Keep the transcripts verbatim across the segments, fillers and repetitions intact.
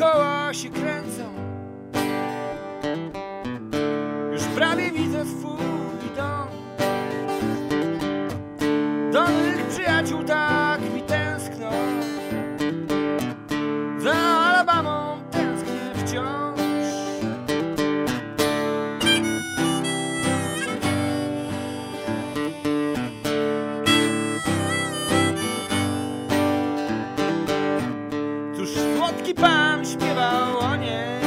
koła się kręcą. Już prawie widzę swój dom. Do mych przyjaciół tak mi tęskno. Za Alabamą tęsknię wciąż. Cóż słodki pan śpiewał o niej.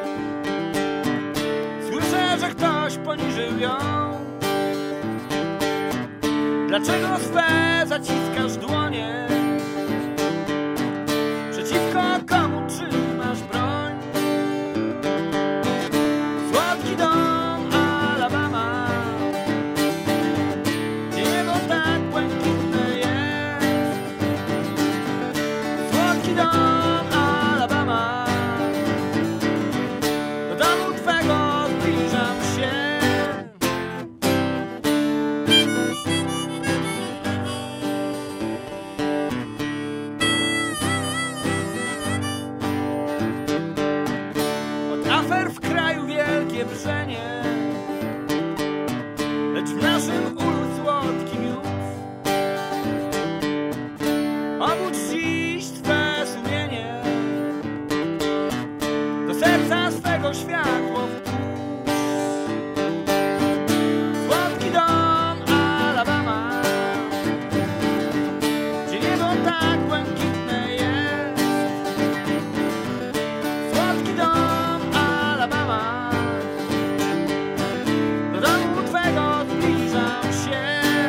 Słyszę, że ktoś poniżył ją. Dlaczego swe zaciskasz dłonie? Przeciwko komu trzymasz broń? Słodki dom Alabama, gdzie niebo tak błękitne jest. Słodki dom Alabama, do domu twego zbliżam się. Afer w kraju wielkie wrzenie, lecz w naszym ulu słodki miód. Obudź dziś twe sumienie, do serca swego światło wpuść. Słodki dom Alabama, gdzie niebo tak błękitne jest. Słodki dom do domu twego zbliżam się.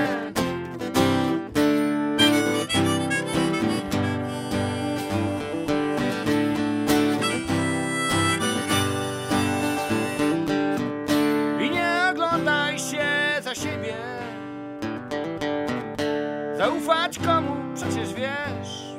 I nie oglądaj się za siebie. Zaufać komu przecież wiesz.